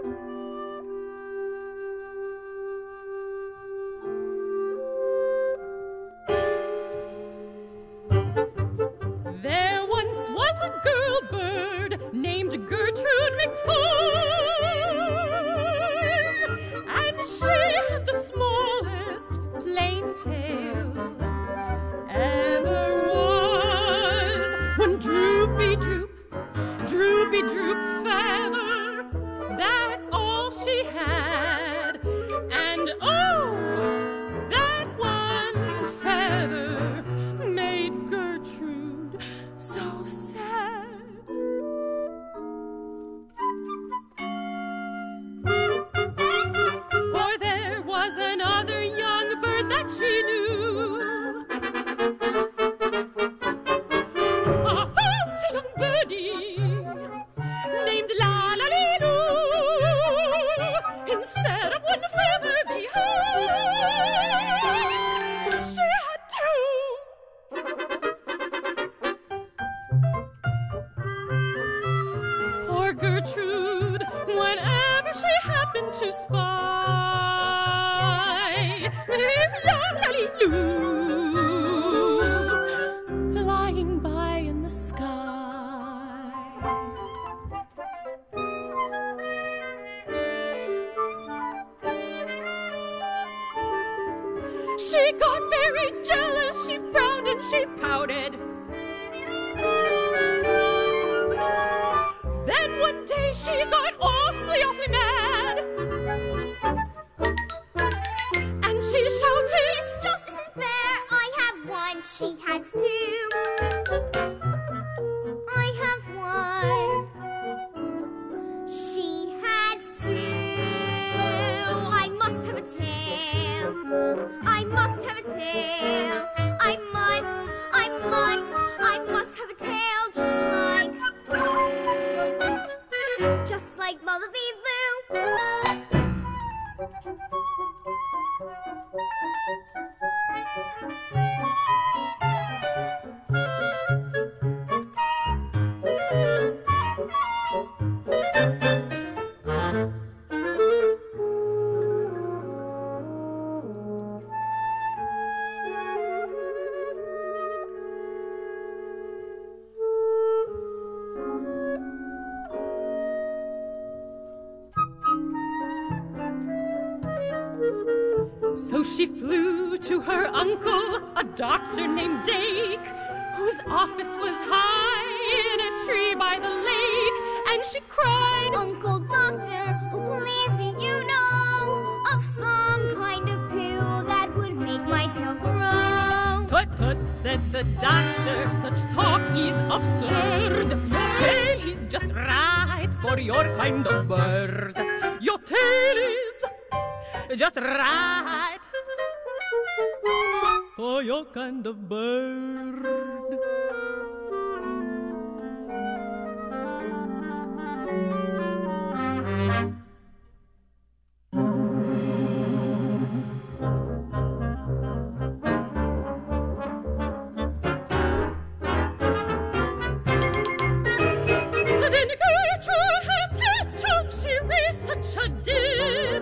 There once was a girl bird named Gertrude McFuzz, and she had the smallest plain tail ever was. One droopy droop, droopy droop feather, that's all she had. And oh, that one feather made Gertrude so sad. For there was another young bird that she knew, a fancy young birdie named La-la-lee-doo. Instead of one feather behind, she had two. Poor Gertrude, whenever she happened to spy Miss La-la-lee-doo flying by in the sky, she got very jealous. She frowned and she pouted. Then one day she got awfully, awfully mad, and she shouted, This just isn't fair. I have one, she has two. I have one, she has two. I must have a tail. I must have a tail. I must have a tail, just like Lula-lee-Loo. So she flew to her uncle, a doctor named Dake, whose office was high in a tree by the lake, and she cried, Uncle Doctor, oh please do you know of some kind of pill that would make my tail grow? Tut tut, said the doctor, such talk is absurd. Your tail is just right for your kind of bird. Your tail is just right for your kind of bird. Then Gertrude had tantrum, she raised such a din.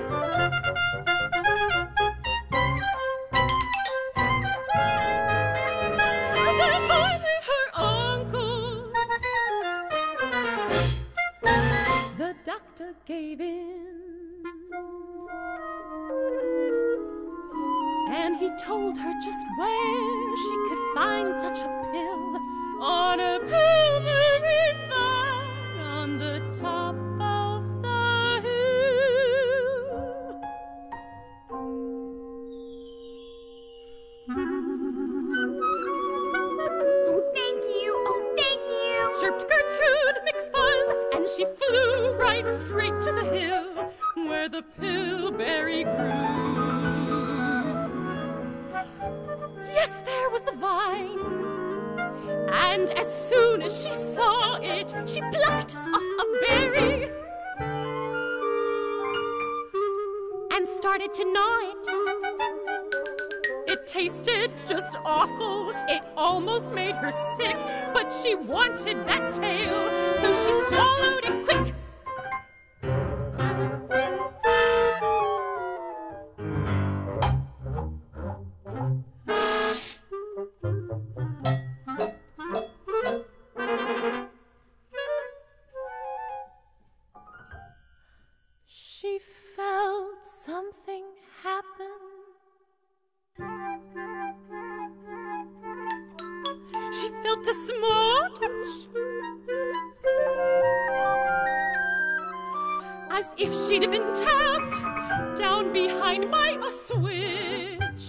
Then finally her uncle, the doctor, gave in, and he told her just where she could find such a pill, on a Pilbury Fern on the top of the hill. Oh, thank you, Chirped Gertrude McFuzz, and she flew right straight to the hill where the Pilberry grew. Yes, there was the vine, and as soon as she saw it, she plucked off a berry and started to gnaw it. It tasted just awful, it almost made her sick, but she wanted that tail, so she swallowed it quick. felt a small touch, as if she'd been tapped down behind by a switch.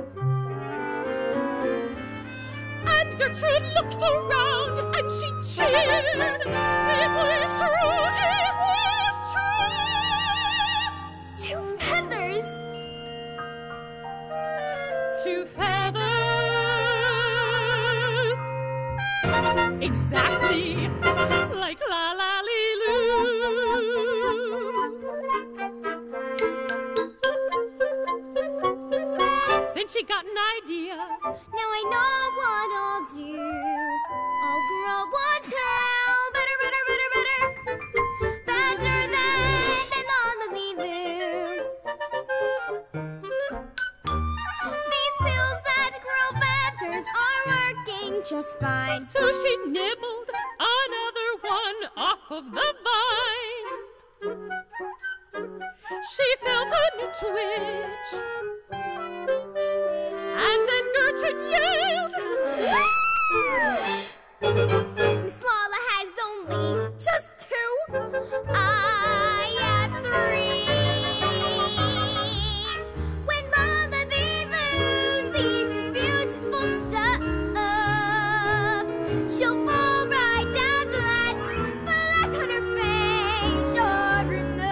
And Gertrude looked around and she cheered. It was true, it was true. 2 feathers. 2 feathers. Exactly like la la lee loo. Then she got an idea. Now I know what I'll do. I'll grow one tail. Better, better, better, better. Better than all the Lulu. These pills that grow feathers are working just fine. So she nibbled another one off of the vine. She felt a new twitch. And then Gertrude yelled, Miss Lala has only just 2. I have 3. When Lala sees this beautiful stuff, she'll fall right down flat on her face, sure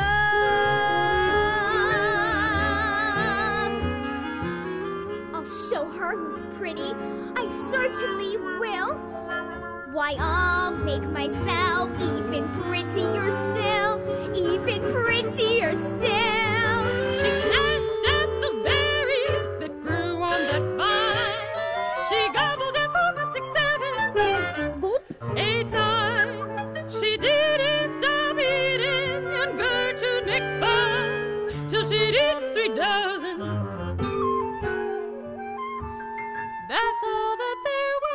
enough. I'll show her who's pretty, I certainly will. Why, I'll make myself even prettier still, even prettier still. she snatched at those berries that grew on that vine. She gobbled them for 5, 6, 7, Loop. 8, 9. She didn't stop eating, and Gertrude McBuzz, till she'd eaten 3 dozen. That's all that there was.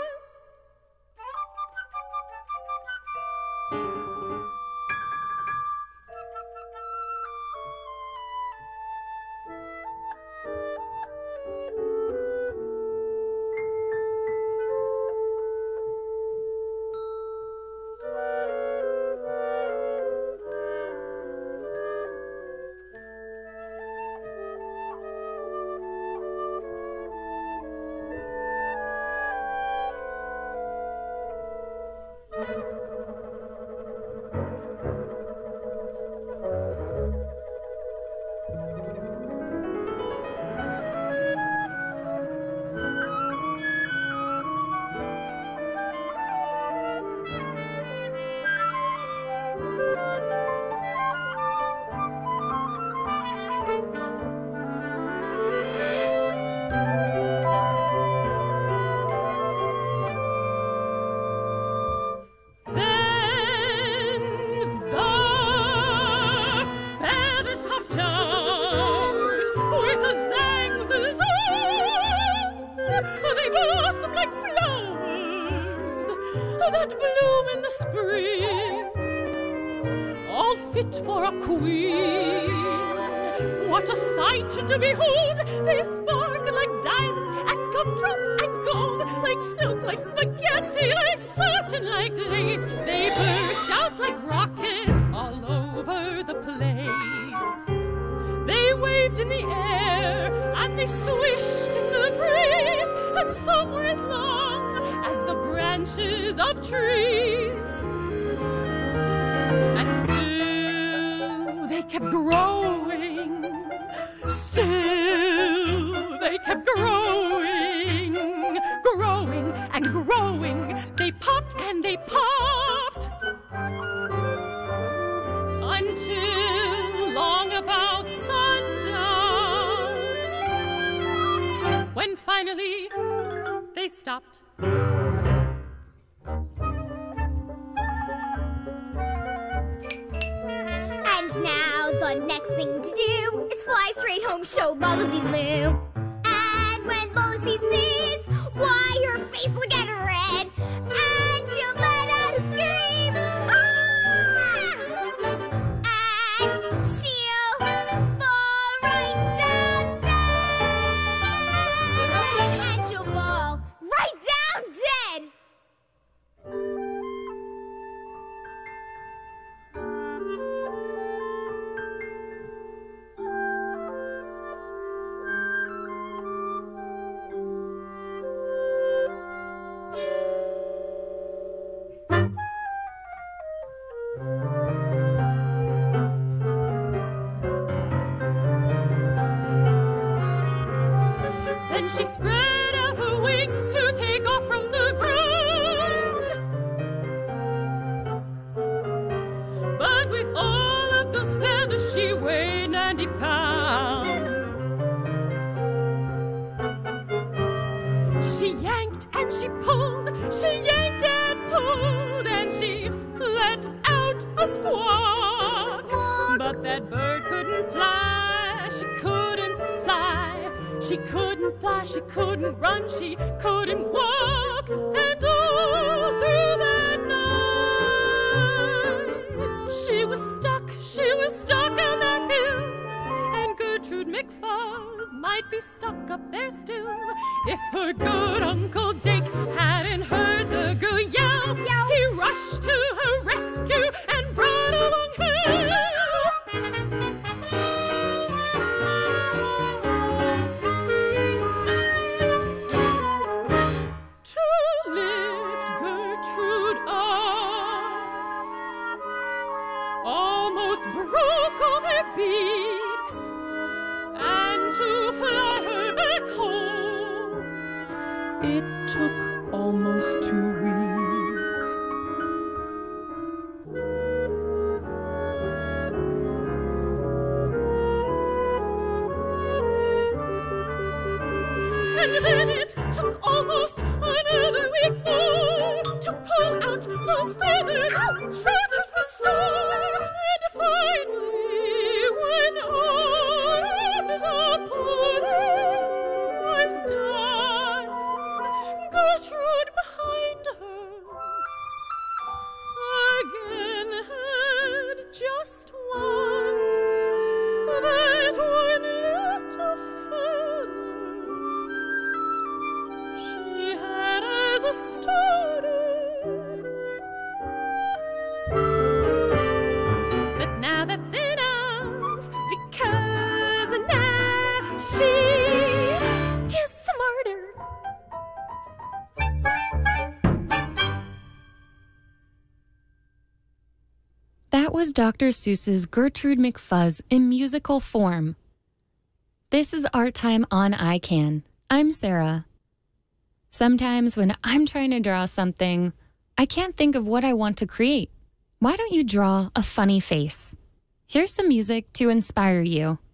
That bloom in the spring, all fit for a queen. What a sight to behold! They sparkle like diamonds and gumdrops and gold, like silk, like spaghetti, like satin, like lace. They burst out like rockets all over the place. They waved in the air and they swished in the breeze, and some were as long as the branches of trees. And still they kept growing. Still they kept growing, growing and growing. They popped and they popped until long about sundown, when finally they stopped. And now the next thing to do is fly straight home, show Lala Lulu. And when Lola sees this, why, her face will get red, and she'll let out a scream. Ah! And she'll fall right down dead. And she'll fall right down dead. But with all of those feathers, she weighed 90 pounds. She yanked and she pulled, she yanked and pulled, and she let out a squawk. Squawk. But that bird couldn't fly, she couldn't fly. She couldn't fly, she couldn't run, she couldn't walk. And all through that night, she was stuck on that hill. And Gertrude McFuzz might be stuck up there still. If her good Uncle Dick hadn't heard the girl yell, he rushed to her rescue and brought along help. To lift Gertrude up, almost broke all their beaks, and to fly her back home, it took almost 2 weeks. And then it took almost another week more to pull out those feathers. Gertrude was sore, and finally, when all of the pudding was done, Gertrude behind her again had just one, that one little feather she had as a starter. But now that's enough, because now she is smarter. That was Dr. Seuss's Gertrude McFuzz in musical form. This is Art Time on iCan. I'm Sarah. Sometimes when I'm trying to draw something, I can't think of what I want to create. Why don't you draw a funny face? Here's some music to inspire you.